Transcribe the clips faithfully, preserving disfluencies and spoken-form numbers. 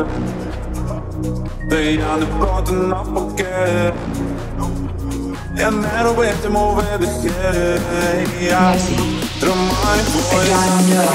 Та я не проти навпаки, я не робитиму видихи, я тримаю твої замки.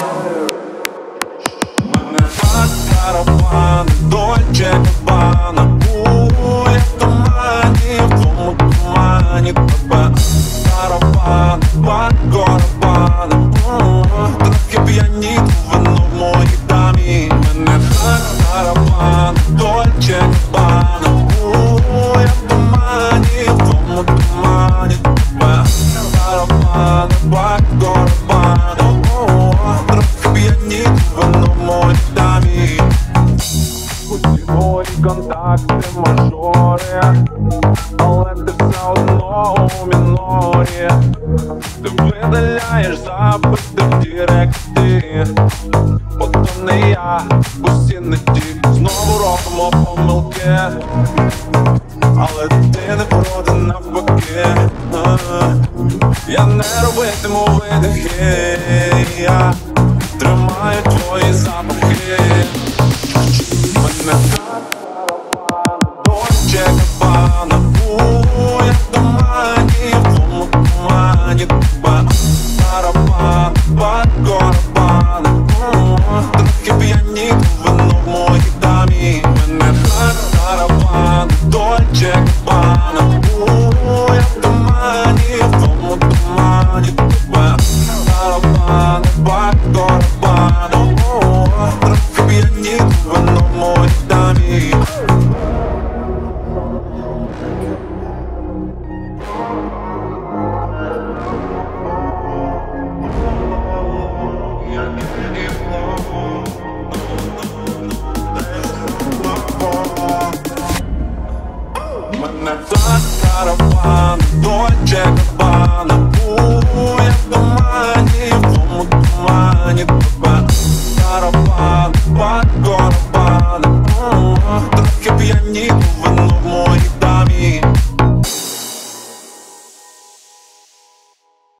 Мене так караван, Дольче Габбана. У, я в тумані, в твоєму тумані тебе. Караван, Барбарабан, трохи п'яні, вино в моїй дамі. Мене так караван, Дольче Габбана. У, я в тумані, в твоєму тумані тебе. Караван, Барбарабан, трохи п'яні, вино в моїй дамі. Усі твої контакти мажори, але ти все одно у мінорі. Ти видаляєш запити в директи, бо то не я, усі не ті. Знову робимо помилки, але ти не проти навпаки. Я не робитиму видихи, я тримаю твої запахи. Мене так Дольче Габбана. У, я в тумані, в твоєму тумані тебе. Караван, Барбарабан, трохи п'яні, вино в моїй дамі. Мене так караван, Дольче Габбана. У, я в тумані, в твоєму тумані тебе. Караван, Барбарабан, трохи п'яні, вино в моїй дамі. Мене так караван,